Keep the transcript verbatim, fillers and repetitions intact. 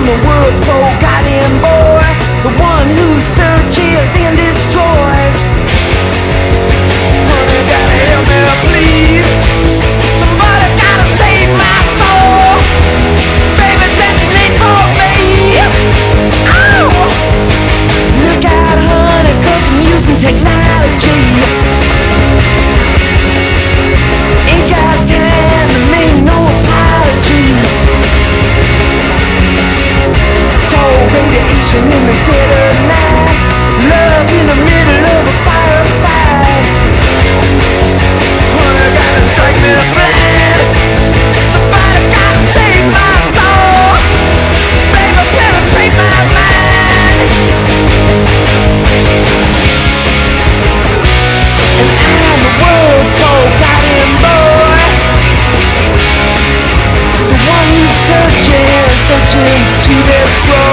the world's forgotten boy, the one who searches and destroys. Honey, gotta help me, please. Somebody gotta save my soul. Baby, detonate for me. Oh! Look out, honey, 'cause I'm using technology. Ain't got time to make no apology. Soul radiation in the dead of night, love in the middle of a firefight. Honey, gotta strike me blind. Somebody gotta save my soul. Baby, penetrate my mind. And I'm the world's forgotten boy, the one who's searching, searching to destroy.